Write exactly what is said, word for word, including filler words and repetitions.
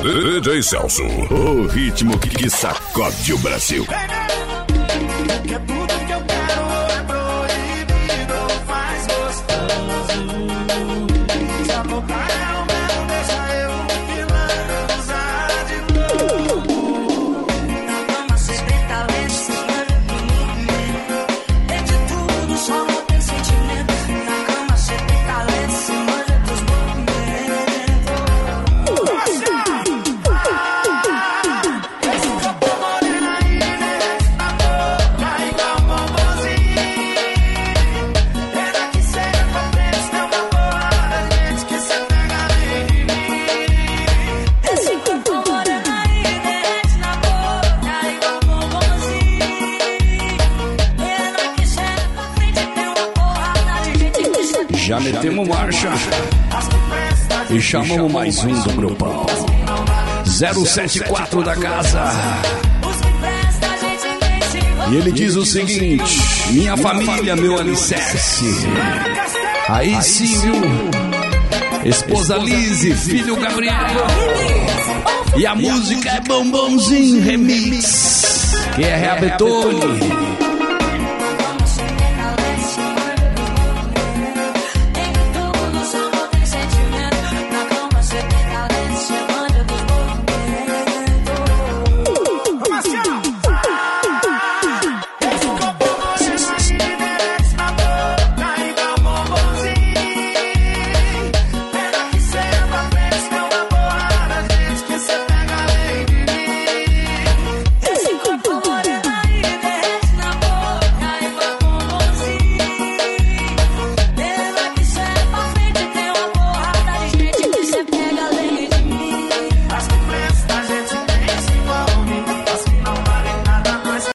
D J Celso, o ritmo que sacode o Brasil. Que é tudo que eu quero é proibido, faz gostoso. Se a boca é o mel, deixa eu finalizar de novo. Na cama cê tem talento, cê manja do movimento. Tem de tudo, só não tem sentimento. Na cama cê tem talento, cê manja dos movimentos. Esse corpo moreno aí, né? Na boca igual bombonzinho. Pena que cê é pra frente, tem uma porrada de gente que cê pega bem de mim. Esse corpo moreno aí, derrete na boca igual bombonzinho. Pena que cê é pra frente, tem uma porrada de gente que cê pega. Já metemos marcha e chamamos mais um do grupão. zero sete quatro da casa. E ele diz o seguinte: minha família, meu alicerce. Aí sim, viu? Esposa Lise, filho Gabriel. E a música é Bombonzinho Remix, que é Rea Betone.